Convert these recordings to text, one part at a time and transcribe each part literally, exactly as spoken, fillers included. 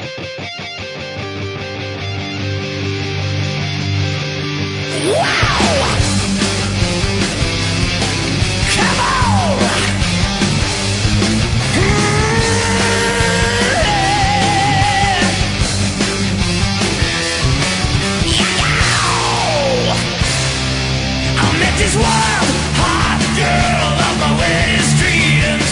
This wild, hot girl of my weddest dreams.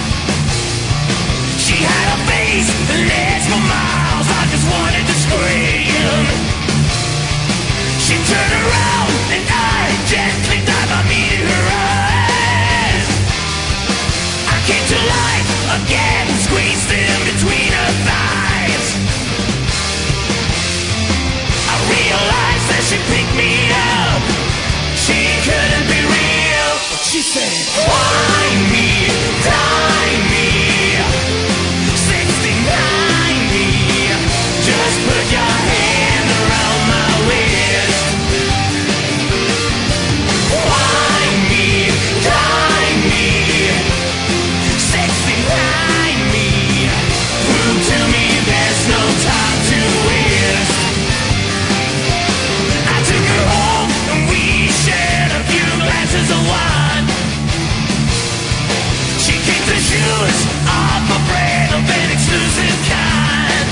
She had a face that legs for miles. I just wanted to scream. She turned around and I just clicked out by meeting her eyes. I came to life again, squeezed in between her thighs. I realized that she picked me up. She couldn't be real. She said, wine me, dine me, sixty-nine me. Just put your hand around my waist. Wine me, dine me, sixty-nine me. Prove to me there's no time to waste. I took her home and we shared a few glasses of wine. She kicked the shoes off my brain of an exclusive kind.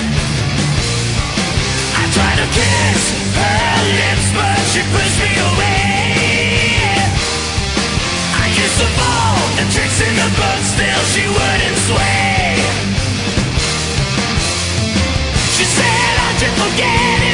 I tried to kiss her lips, but she pushed me away. I used to fall the tricks in the book, still she wouldn't sway. She said, "Aren't you forgetting?